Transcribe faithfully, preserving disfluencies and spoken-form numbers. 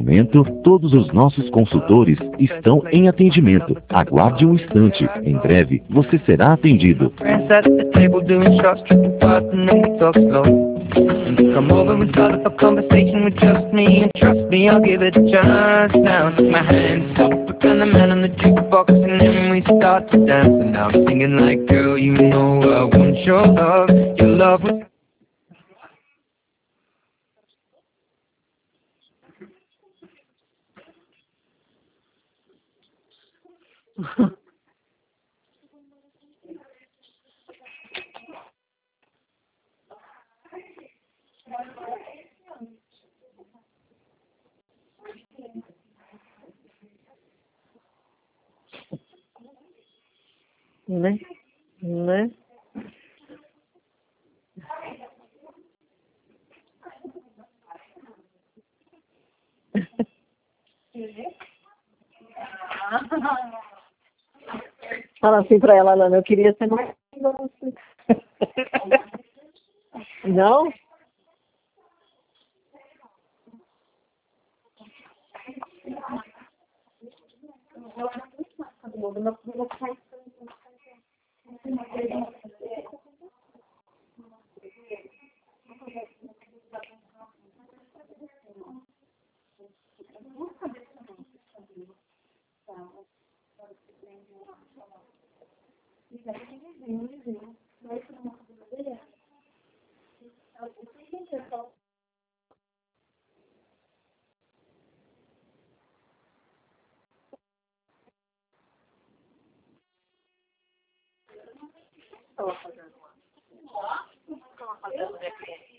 momento, todos os nossos consultores estão em atendimento. Aguarde um instante. Em breve, você será atendido. Friends at the table doing shots, tripping fast, and then we talk slow. And you come over and start up a conversation with just me, and trust me, I'll give it a chance. Now take my hands up, and the man on the jukebox, and then we start to dance. And now I'm singing like, girl, you know I want your love, your love was. Né? Né? Fala assim pra ela, Lana, eu queria ser mais igual você. Não? Estava fazendo. Estava fazendo